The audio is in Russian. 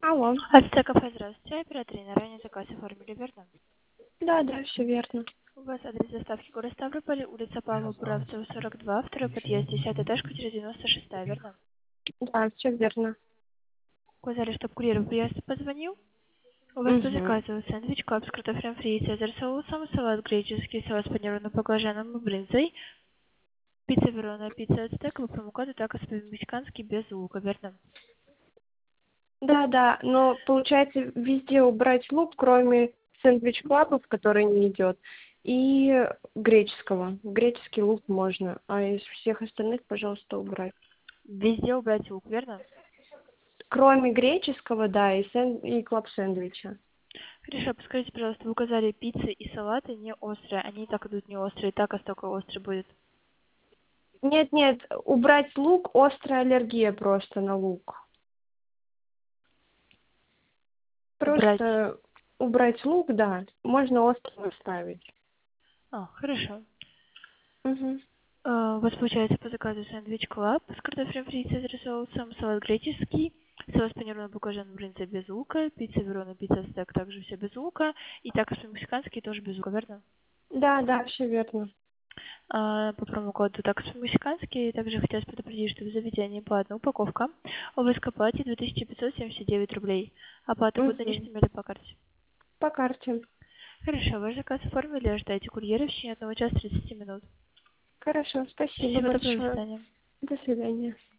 Алло. Альта кафе, здравствуйте. Оператор на ранее заказ оформили, верно? Да, да, все верно. У вас адрес доставки город Ставрополь, улица Павла Буравцева, 42, второй подъезд, 10 этаж, квартира 96, верно? Да, все верно. Указали, чтобы курьер приезд позвонил. У вас по Угу. заказу сэндвич, клаб с картофелем фри, цезарь соусом, салат греческий, салат с панированным баклажаном и брынзой, пицца верона, пицца ацтек, по промокоду такос по-мексикански без лука, верно? Да, да, но получается везде убрать лук, кроме сэндвич-клабов, который не идет, и греческого. Греческий лук можно, а из всех остальных, пожалуйста, убрать. Везде убрать лук, верно? Кроме греческого, да, и клаб-сэндвича. Хорошо, подскажите, пожалуйста, вы указали пиццы и салаты не острые, они и так идут не острые, так только острый будет. Нет, нет, убрать лук, острая аллергия просто на лук. Убрать. Просто убрать лук, да, можно острый оставить. Хорошо. Угу. У вас получается по заказу сэндвич клаб с картофелем фри, цезарь соусом, салат греческий, салат с панированным баклажаном, брынзой без лука, пицца верона, пицца стек также все без лука, и також по-мексикански тоже без лука, верно? Да, да, все верно. По промокоду також по-мексикански. Также хотелось предупредить, что в заведении платная упаковка. ОВС к оплате 2579 рублей. Оплата будет Угу. наличными или по карте? По карте. Хорошо, ваш заказ оформили, ожидайте курьера в течение 1 часа 30 минут. Хорошо, спасибо Всего доброго, до большое. свидания. До свидания.